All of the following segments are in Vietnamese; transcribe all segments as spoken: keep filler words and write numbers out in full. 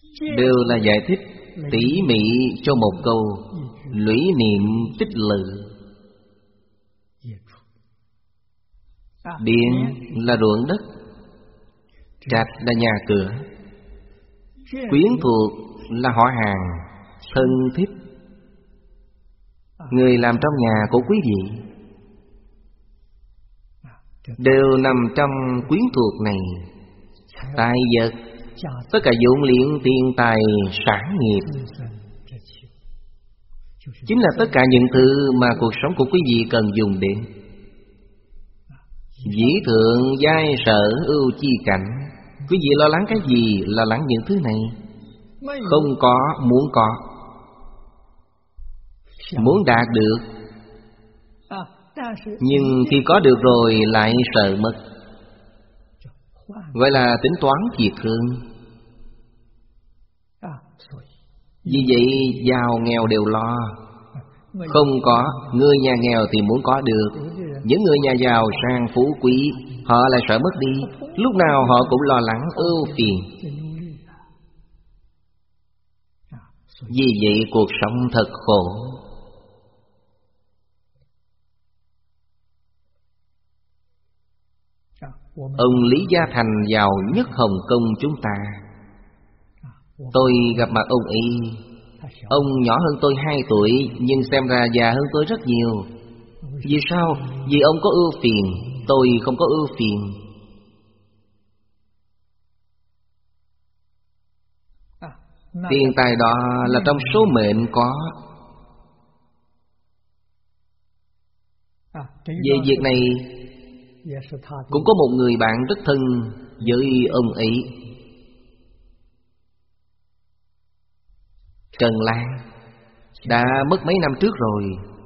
đều là giải thích tỉ mỉ cho một câu lũy niệm tích lự. Điện là ruộng đất, trạch là nhà cửa, quyến thuộc là họ hàng, thân thích, người làm trong nhà của quý vị đều nằm trong quyến thuộc này. Tài vật, tất cả dụng liễn tiền tài sản nghiệp, chính là tất cả những thứ mà cuộc sống của quý vị cần dùng đến. Dĩ thượng giai sở ưu chi cảnh, quý vị lo lắng cái gì? Lo lắng những thứ này. Không có, muốn có, muốn đạt được, nhưng khi có được rồi lại sợ mất, gọi là tính toán thiệt hơn. Vì vậy giàu nghèo đều lo. Không có, người nhà nghèo thì muốn có được. Những người nhà giàu sang phú quý, họ lại sợ mất đi. Lúc nào họ cũng lo lắng ưu phiền. Vì vậy cuộc sống thật khổ. Ông Lý Gia Thành giàu nhất Hồng Kông chúng ta. Tôi gặp mặt ông ấy. Ông nhỏ hơn tôi hai tuổi, nhưng xem ra già hơn tôi rất nhiều. Vì sao? Vì ông có ưu phiền, tôi không có ưu phiền. Tiền tài đó là trong số mệnh có. Về việc này cũng có một người bạn rất thân với ông ấy, Trần Lan, đã mất mấy năm trước rồi.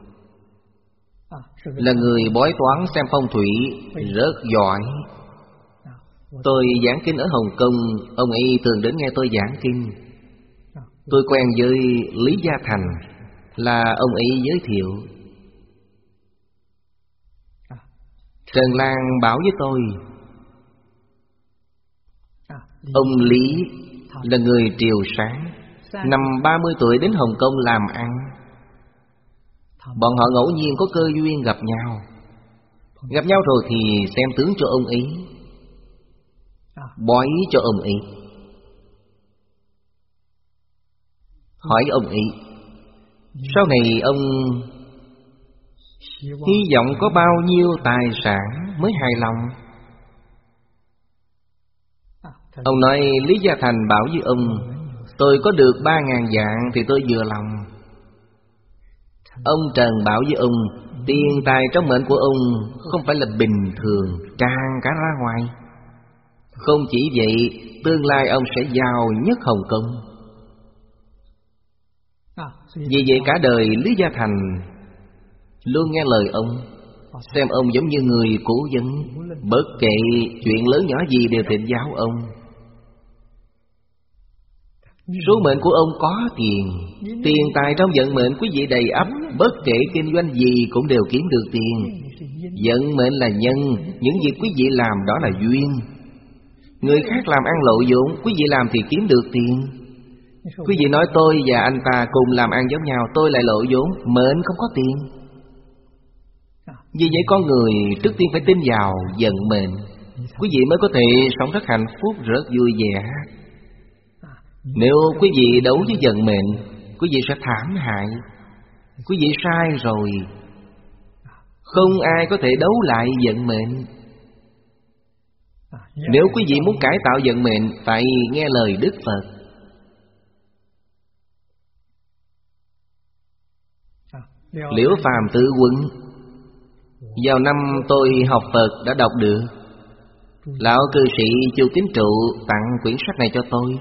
Là người bói toán xem phong thủy rất giỏi. Tôi giảng kinh ở Hồng Kông, ông ấy thường đến nghe tôi giảng kinh. Tôi quen với Lý Gia Thành, là ông ấy giới thiệu. Trần Lan bảo với tôi, ông Lý là người Triều Sáng, năm ba mươi tuổi đến Hồng Kông làm ăn. Bọn họ ngẫu nhiên có cơ duyên gặp nhau. Gặp nhau rồi thì xem tướng cho ông ấy, bói cho ông ấy. Hỏi ông ấy, sau này ông hy vọng có bao nhiêu tài sản mới hài lòng? Ông nói Lý Gia Thành bảo với ông, tôi có được ba ngàn vạn thì tôi vừa lòng. Ông Trần bảo với ông, tiền tài trong mệnh của ông không phải là bình thường, tràn cả ra ngoài. Không chỉ vậy, tương lai ông sẽ giàu nhất Hồng Kông. Vì vậy cả đời Lý Gia Thành luôn nghe lời ông, xem ông giống như người cố vấn, bất kể chuyện lớn nhỏ gì đều thỉnh giáo ông. Số mệnh của ông có tiền, tiền tài trong vận mệnh quý vị đầy ắp, bất kể kinh doanh gì cũng đều kiếm được tiền. Vận mệnh là nhân, những việc quý vị làm đó là duyên. Người khác làm ăn lộ vốn, quý vị làm thì kiếm được tiền. Quý vị nói tôi và anh ta cùng làm ăn giống nhau, tôi lại lộ vốn, mệnh không có tiền. Vì vậy con người trước tiên phải tin vào vận mệnh, quý vị mới có thể sống rất hạnh phúc, rất vui vẻ. Nếu quý vị đấu với vận mệnh, quý vị sẽ thảm hại. Quý vị sai rồi, không ai có thể đấu lại vận mệnh. Nếu quý vị muốn cải tạo vận mệnh, phải nghe lời Đức Phật. Liễu Phàm Tự Quân, vào năm tôi học Phật đã đọc được. Lão cư sĩ Chu Tín Trụ tặng quyển sách này cho tôi.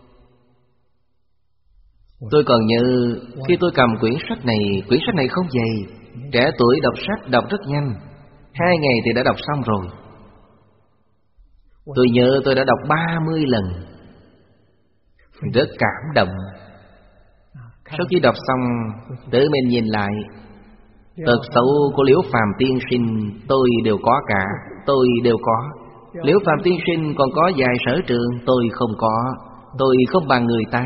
Tôi còn nhớ khi tôi cầm quyển sách này, quyển sách này không dày. Trẻ tuổi đọc sách đọc rất nhanh, hai ngày thì đã đọc xong rồi. Tôi nhớ tôi đã đọc ba mươi lần, rất cảm động. Sau khi đọc xong, tự mình nhìn lại, tật xấu của Liễu Phàm tiên sinh tôi đều có cả, tôi đều có. Liễu Phàm tiên sinh còn có vài sở trường tôi không có. tôi không bằng người ta.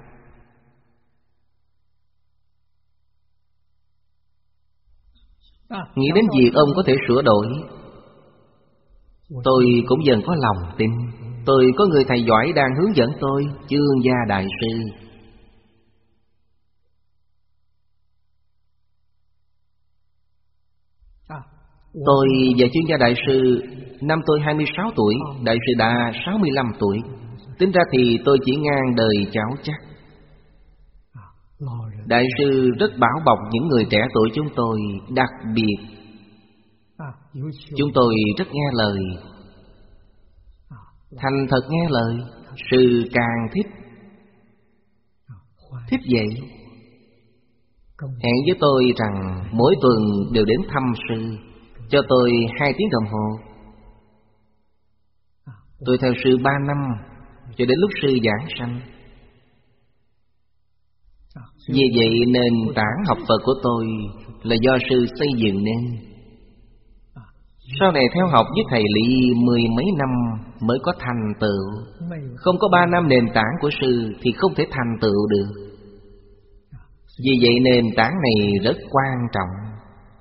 Nghĩ đến việc ông có thể sửa đổi, tôi cũng dần có lòng tin. Tôi có người thầy giỏi đang hướng dẫn tôi, Chương Gia Đại Sư. Tôi và Chương Gia Đại Sư, năm tôi hai mươi sáu tuổi, Đại Sư đã sáu mươi lăm tuổi. Tính ra thì tôi chỉ ngang đời cháu chắc. Đại Sư rất bảo bọc những người trẻ tuổi chúng tôi. Đặc biệt chúng tôi rất nghe lời, thành thật nghe lời. Sư càng thích. Thích vậy. Hẹn với tôi rằng mỗi tuần đều đến thăm sư, cho tôi hai tiếng đồng hồ. Tôi theo sư ba năm, cho đến lúc sư giảng sanh. Vì vậy nền tảng học Phật của tôi là do sư xây dựng nên. Sau này theo học với thầy Lý mười mấy năm mới có thành tựu. Không có ba năm nền tảng của sư thì không thể thành tựu được. Vì vậy nền tảng này rất quan trọng.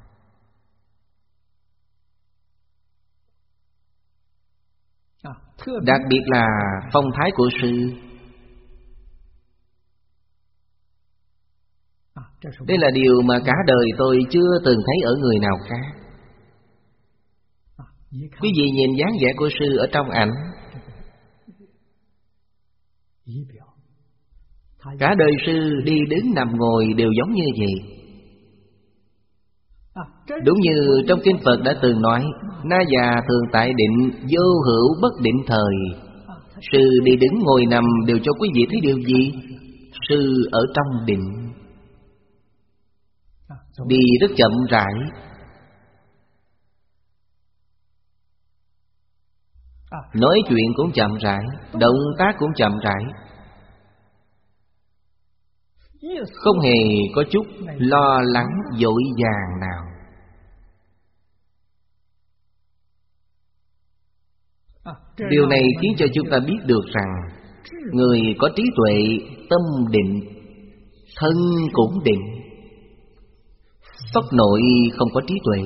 Đặc biệt là phong thái của sư. Đây là điều mà cả đời tôi chưa từng thấy ở người nào khác. Quý vị nhìn dáng vẻ của sư ở trong ảnh, cả đời sư đi đứng nằm ngồi đều giống như vậy. Đúng như trong kinh Phật đã từng nói, Na già thường tại định, vô hữu bất định thời. Sư đi đứng ngồi nằm đều cho quý vị thấy điều gì? Sư ở trong định, đi rất chậm rãi. Nói chuyện cũng chậm rãi, động tác cũng chậm rãi, không hề có chút lo lắng vội vàng nào. Điều này khiến cho chúng ta biết được rằng người có trí tuệ, tâm định, thân cũng định. Sốc nội không có trí tuệ.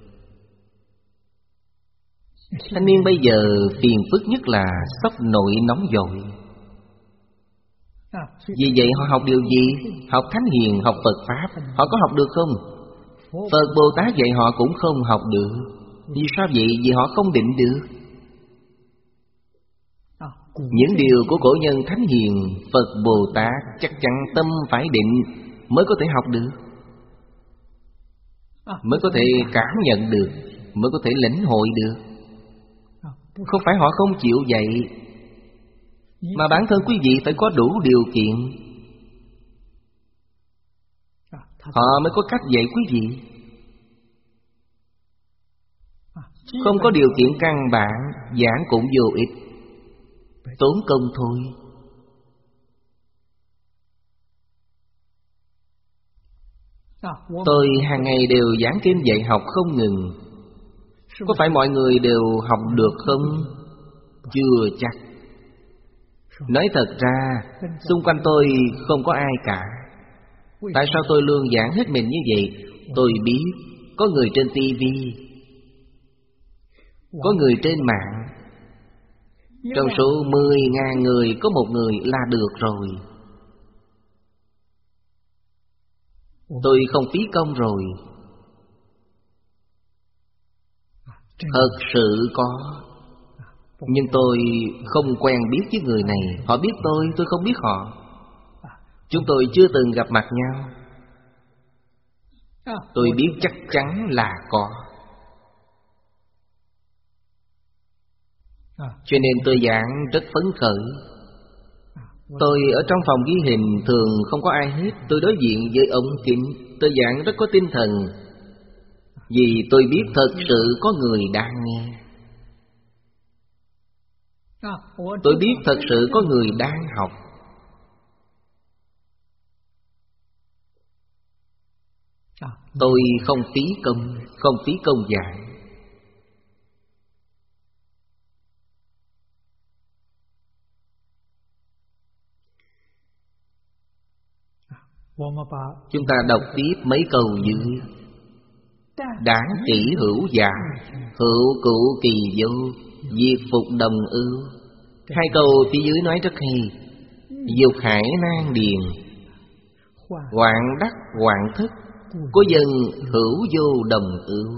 Thanh niên bây giờ phiền phức nhất là sốc nội nóng vội. Vì vậy họ học điều gì? Học Thánh Hiền, học Phật Pháp. Họ có học được không? Phật Bồ Tát dạy họ cũng không học được. Vì sao vậy? Vì họ không định được. Những điều của cổ nhân Thánh Hiền, Phật Bồ Tát chắc chắn tâm phải định mới có thể học được, mới có thể cảm nhận được, mới có thể lĩnh hội được. Không phải họ không chịu dạy, mà bản thân quý vị phải có đủ điều kiện, họ mới có cách dạy quý vị. Không có điều kiện căn bản, giảng cũng vô ích, tốn công thôi. Tôi hàng ngày đều giảng kinh dạy học không ngừng. Có phải mọi người đều học được không? Chưa chắc. Nói thật ra, xung quanh tôi không có ai cả. Tại sao tôi luôn giảng hết mình như vậy? Tôi biết có người trên tivi, có người trên mạng. Trong số mười ngàn người có một người là được rồi. Tôi không phí công rồi. Thật sự có. Nhưng tôi không quen biết với người này. Họ biết tôi, tôi không biết họ. Chúng tôi chưa từng gặp mặt nhau. Tôi biết chắc chắn là có. Cho nên tôi giảng rất phấn khởi. Tôi ở trong phòng ghi hình thường không có ai hết. Tôi đối diện với ống kính, tôi giảng rất có tinh thần. Vì tôi biết thật sự có người đang nghe. Tôi biết thật sự có người đang học. Tôi không phí công, không phí công giảng. Chúng ta đọc tiếp mấy câu dưới. Đáng kỷ hữu giả, hữu cụ kỳ vô, diệt phục đồng ưu. Hai câu phía dưới nói rất hay. Dục hải nan điền, hoạn đắc hoạn thức, có dân hữu vô đồng ưu.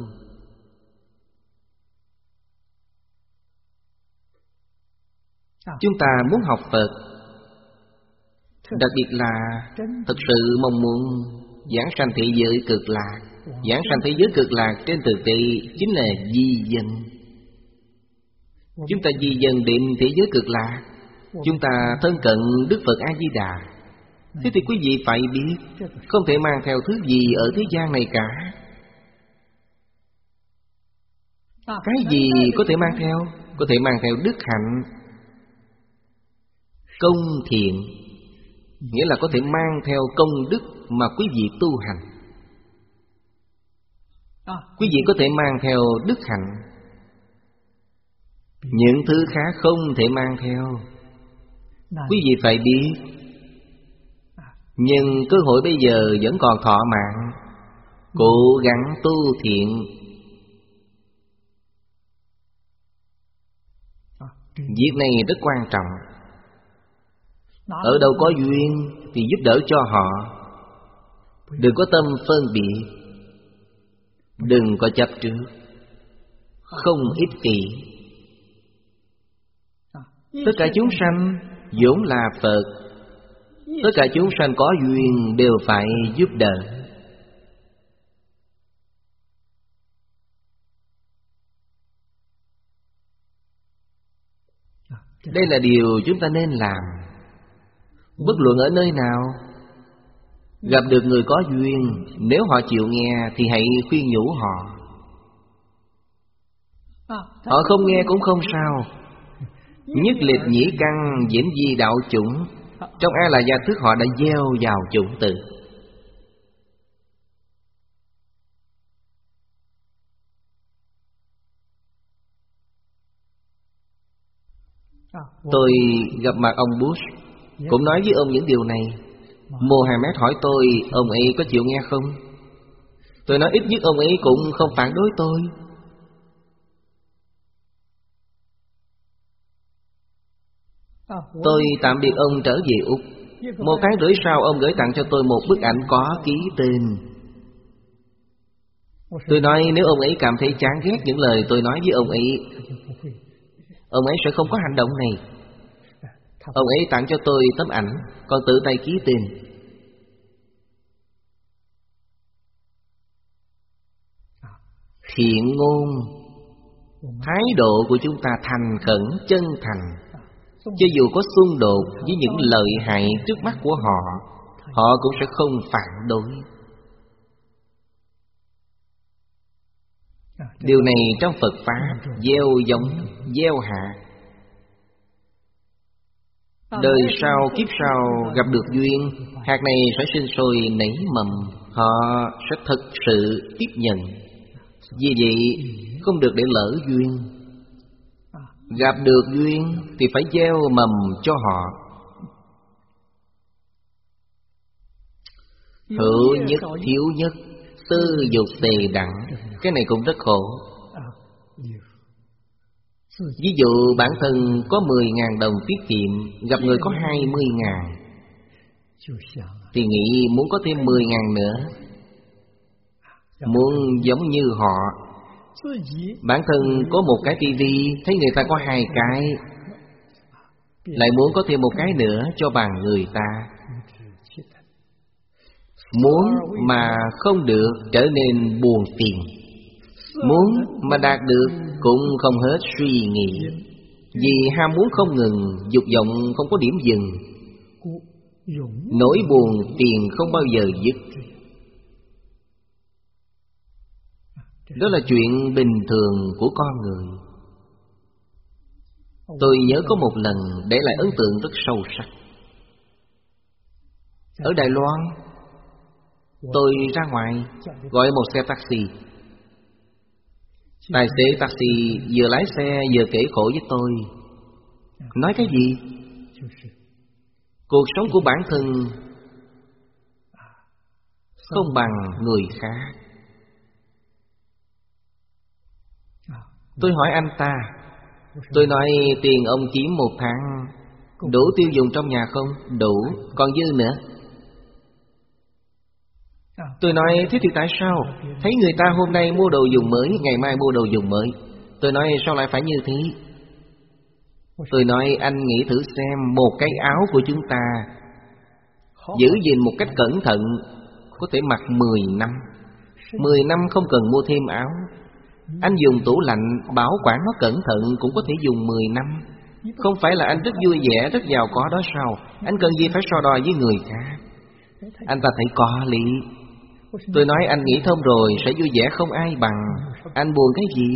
Chúng ta muốn học Phật, đặc biệt là thực sự mong muốn giảng sanh thế giới cực lạc. Giảng sanh thế giới cực lạc trên thực tế chính là di dân. Chúng ta di dân đến thế giới cực lạc, chúng ta thân cận Đức Phật A-di-đà. Thế thì quý vị phải biết, không thể mang theo thứ gì ở thế gian này cả. Cái gì có thể mang theo? Có thể mang theo đức hạnh, công thiện, nghĩa là có thể mang theo công đức mà quý vị tu hành. Quý vị có thể mang theo đức hạnh, những thứ khác không thể mang theo. Quý vị phải biết, nhưng cơ hội bây giờ vẫn còn thọ mạng, cố gắng tu thiện. Việc này rất quan trọng. Ở đâu có duyên thì giúp đỡ cho họ. Đừng có tâm phân biệt, đừng có chấp trước, không ích kỷ. Tất cả chúng sanh vốn là Phật, tất cả chúng sanh có duyên đều phải giúp đỡ. Đây là điều chúng ta nên làm. Bất luận ở nơi nào, gặp được người có duyên, nếu họ chịu nghe thì hãy khuyên nhủ họ. Họ không nghe cũng không sao. Nhất liệt nhĩ căn diễn di đạo chủng, trong A La Gia Thức họ đã gieo vào chủng tử. Tôi gặp mặt ông Bush, cũng nói với ông những điều này. Mohammed hỏi tôi, ông ấy có chịu nghe không? Tôi nói ít nhất ông ấy cũng không phản đối tôi. Tôi tạm biệt ông trở về Úc. Một tháng rưỡi sau ông gửi tặng cho tôi một bức ảnh có ký tên. Tôi nói nếu ông ấy cảm thấy chán ghét những lời tôi nói với ông ấy, ông ấy sẽ không có hành động này. Ông ấy tặng cho tôi tấm ảnh, còn tự tay ký tên. Thiện ngôn, thái độ của chúng ta thành khẩn, chân thành. Cho dù có xung đột với những lợi hại trước mắt của họ, họ cũng sẽ không phản đối. Điều này trong Phật Pháp gieo giống, gieo hạt. Đời sau, kiếp sau gặp được duyên, hạt này sẽ sinh sôi nảy mầm, họ sẽ thực sự tiếp nhận. Vì vậy không được để lỡ duyên. Gặp được duyên thì phải gieo mầm cho họ. Hữu nhất thiếu nhất, tư dục tề đẳng. Cái này cũng rất khổ. Ví dụ bản thân có mười ngàn đồng tiết kiệm, gặp người có hai mươi ngàn, thì nghĩ muốn có thêm mười ngàn nữa, muốn giống như họ. Bản thân có một cái tivi, thấy người ta có hai cái, lại muốn có thêm một cái nữa cho bằng người ta. Muốn mà không được trở nên buồn phiền, muốn mà đạt được cũng không hết suy nghĩ. Vì ham muốn không ngừng, dục vọng không có điểm dừng, nỗi buồn phiền không bao giờ dứt. Đó là chuyện bình thường của con người. Tôi nhớ có một lần để lại ấn tượng rất sâu sắc. Ở Đài Loan, tôi ra ngoài gọi một xe taxi. Tài xế taxi vừa lái xe vừa kể khổ với tôi. Nói cái gì? Cuộc sống của bản thân không bằng người khác. Tôi hỏi anh ta, tôi nói tiền ông kiếm một tháng đủ tiêu dùng trong nhà không? Đủ, còn dư nữa. Tôi nói thế thì tại sao? Thấy người ta hôm nay mua đồ dùng mới, ngày mai mua đồ dùng mới. Tôi nói sao lại phải như thế? Tôi nói anh nghĩ thử xem, một cái áo của chúng ta giữ gìn một cách cẩn thận có thể mặc mười năm. Mười năm không cần mua thêm áo. Anh dùng tủ lạnh bảo quản nó cẩn thận cũng có thể dùng mười năm. Không phải là anh rất vui vẻ, rất giàu có đó sao? Anh cần gì phải so đo với người khác? Anh ta thấy có lý. Tôi nói anh nghĩ thông rồi, sẽ vui vẻ không ai bằng. Anh buồn cái gì?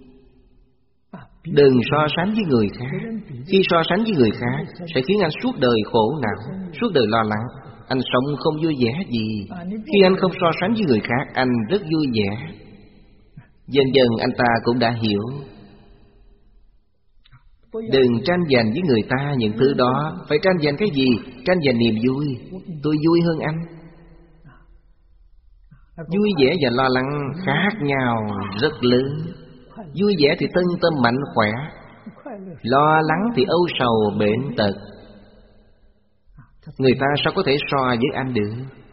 Đừng so sánh với người khác. Khi so sánh với người khác sẽ khiến anh suốt đời khổ não, suốt đời lo lắng. Anh sống không vui vẻ gì. Khi anh không so sánh với người khác, anh rất vui vẻ. Dần dần anh ta cũng đã hiểu. Đừng tranh giành với người ta những thứ đó. Phải tranh giành cái gì? Tranh giành niềm vui. Tôi vui hơn anh. Vui vẻ và lo lắng khác nhau rất lớn. Vui vẻ thì tân tâm mạnh khỏe, lo lắng thì âu sầu bệnh tật. Người ta sao có thể so với anh được?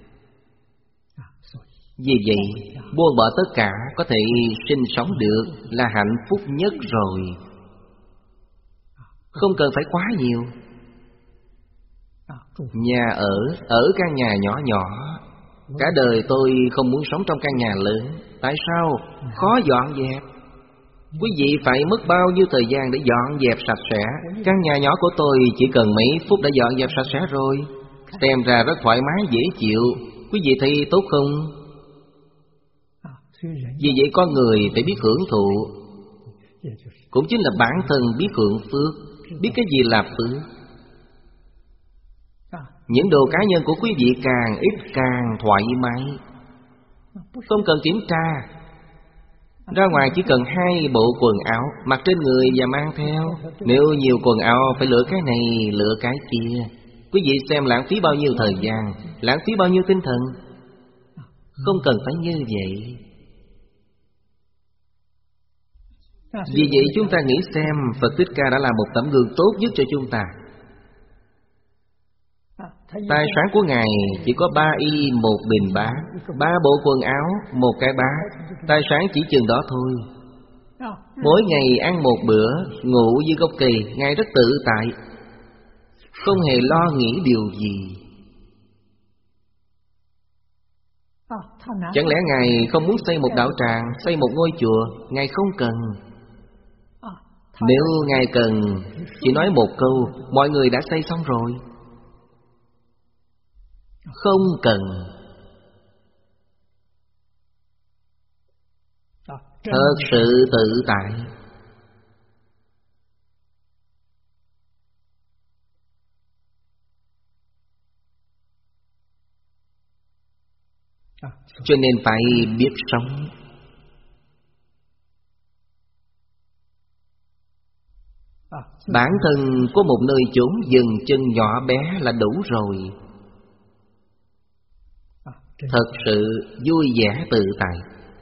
Vì vậy, buông bỏ tất cả có thể sinh sống được là hạnh phúc nhất rồi. Không cần phải quá nhiều. Nhà ở, ở căn nhà nhỏ nhỏ. Cả đời tôi không muốn sống trong căn nhà lớn. Tại sao? Khó dọn dẹp. Quý vị phải mất bao nhiêu thời gian để dọn dẹp sạch sẽ? Căn nhà nhỏ của tôi chỉ cần mấy phút đã dọn dẹp sạch sẽ rồi. Xem ra rất thoải mái dễ chịu. Quý vị thấy tốt không? Vì vậy con người phải biết hưởng thụ. Cũng chính là bản thân biết hưởng phước, biết cái gì là phước. Những đồ cá nhân của quý vị càng ít càng thoải mái. Không cần kiểm tra. Ra ngoài chỉ cần hai bộ quần áo mặc trên người và mang theo. Nếu nhiều quần áo phải lựa cái này, lựa cái kia. Quý vị xem lãng phí bao nhiêu thời gian, lãng phí bao nhiêu tinh thần. Không cần phải như vậy. Vì vậy chúng ta nghĩ xem, Phật Thích Ca đã là một tấm gương tốt nhất cho chúng ta. Tài sản của Ngài chỉ có ba y một bình bát, ba bộ quần áo, một cái bát. Tài sản chỉ chừng đó thôi. Mỗi ngày ăn một bữa, ngủ dưới gốc cây, Ngài rất tự tại, không hề lo nghĩ điều gì. Chẳng lẽ Ngài không muốn xây một đạo tràng, xây một ngôi chùa? Ngài không cần. Nếu Ngài cần, chỉ nói một câu, mọi người đã xây xong rồi. Không cần. Thật sự tự tại. Cho nên phải biết sống. Bản thân có một nơi chốn dừng chân nhỏ bé là đủ rồi. Thật sự vui vẻ tự tại.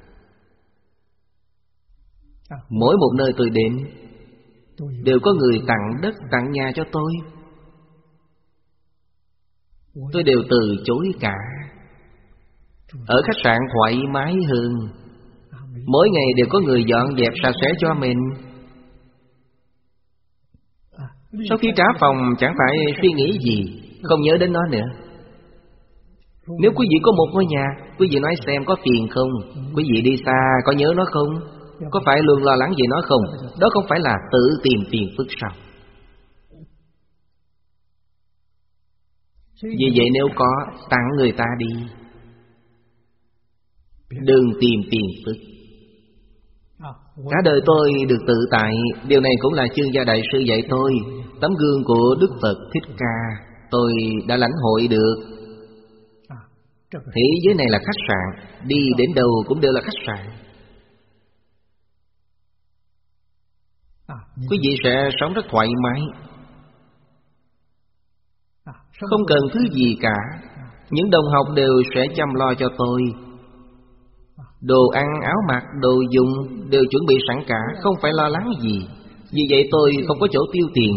Mỗi một nơi tôi đến đều có người tặng đất, tặng nhà cho tôi. Tôi đều từ chối cả. Ở khách sạn thoải mái hơn. Mỗi ngày đều có người dọn dẹp sạch sẽ cho mình. Sau khi trả phòng chẳng phải suy nghĩ gì, không nhớ đến nó nữa. Nếu quý vị có một ngôi nhà, quý vị nói xem có phiền không? Quý vị đi xa có nhớ nó không? Có phải luôn lo lắng về nó không? Đó không phải là tự tìm phiền phức sao? Vì vậy nếu có, tặng người ta đi. Đừng tìm phiền phức. Cả đời tôi được tự tại. Điều này cũng là chương gia đại sư dạy tôi. Tấm gương của Đức Phật Thích Ca tôi đã lãnh hội được. Thế giới này là khách sạn, đi đến đâu cũng đều là khách sạn. Quý vị sẽ sống rất thoải mái, không cần thứ gì cả. Những đồng học đều sẽ chăm lo cho tôi. Đồ ăn, áo mặc, đồ dùng đều chuẩn bị sẵn cả, không phải lo lắng gì. Vì vậy tôi không có chỗ tiêu tiền.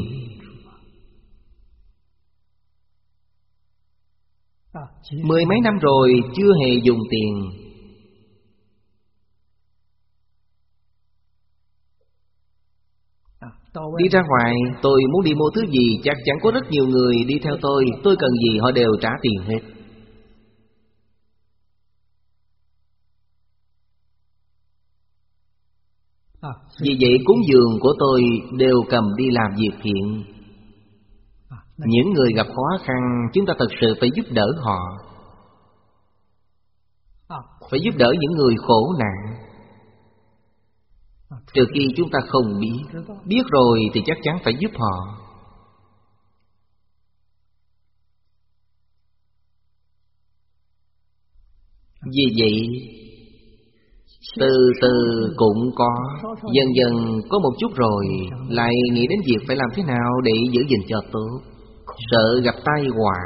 Mười mấy năm rồi chưa hề dùng tiền. Đi ra ngoài, tôi muốn đi mua thứ gì, chắc chắn có rất nhiều người đi theo tôi. Tôi cần gì họ đều trả tiền hết. Vì vậy cúng dường của tôi đều cầm đi làm việc thiện. Những người gặp khó khăn, chúng ta thật sự phải giúp đỡ họ. Phải giúp đỡ những người khổ nạn. Trừ khi chúng ta không biết. Biết rồi thì chắc chắn phải giúp họ. Vì vậy từ từ cũng có, dần dần có một chút rồi lại nghĩ đến việc phải làm thế nào để giữ gìn cho tốt. Sợ gặp tai họa,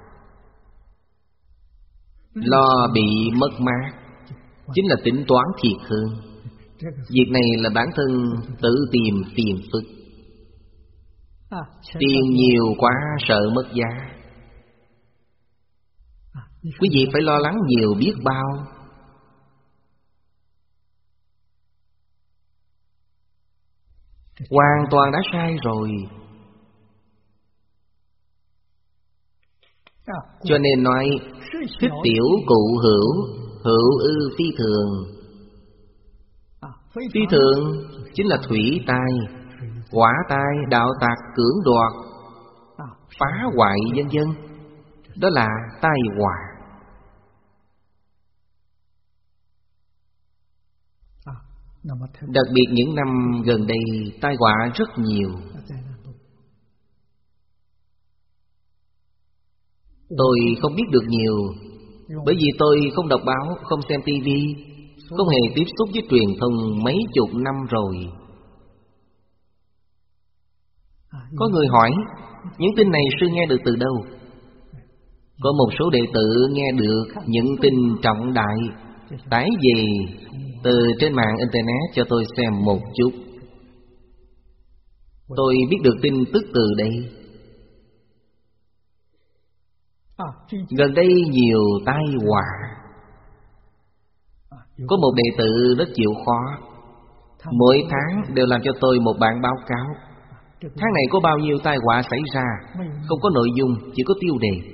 lo bị mất mát, chính là tính toán thiệt hơn. Việc này là bản thân tự tìm phiền phức. Tiền nhiều quá sợ mất giá. Quý vị phải lo lắng nhiều biết bao. Hoàn toàn đã sai rồi. Cho nên nói thích tiểu cụ hữu, hữu ư phi thường. Phi thường chính là thủy tai, hỏa tai, đạo tặc, cưỡng đoạt, phá hoại vân vân. Đó là tai họa. Đặc biệt những năm gần đây tai họa rất nhiều. Tôi không biết được nhiều, bởi vì tôi không đọc báo, không xem tivi, không hề tiếp xúc với truyền thông mấy chục năm rồi. Có người hỏi, những tin này sư nghe được từ đâu? Có một số đệ tử nghe được những tin trọng đại tải về từ trên mạng internet cho tôi xem một chút. Tôi biết được tin tức từ đây. Gần đây nhiều tai họa. Có một đệ tử rất chịu khó, mỗi tháng đều làm cho tôi một bản báo cáo. Tháng này có bao nhiêu tai họa xảy ra, không có nội dung, chỉ có tiêu đề.